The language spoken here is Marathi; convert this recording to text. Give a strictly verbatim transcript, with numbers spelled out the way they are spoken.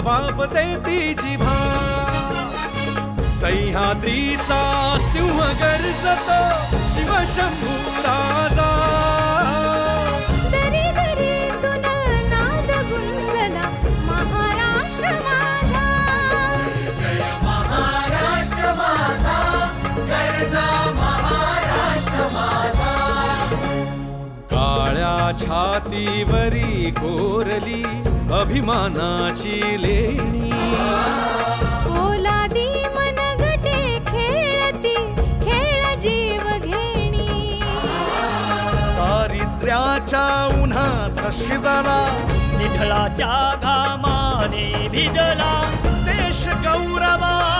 जबाब देती जिभा सह्याद्रीचा सिंह गर्जतो शिवशंभू राजा दरी दरीतून नाद गुंजला महाराष्ट्र माझा जय महाराष्ट्र माझा गर्जा महाराष्ट्र माझा काळ्या छातीवरी कोरली अभिमानाची लेणी पोलादी मनगटे खेळती खेळ जीव घेणी दारिद्र्याच्या उन्हात शिजला निढळाच्या घामाने भिजला देश गौरवा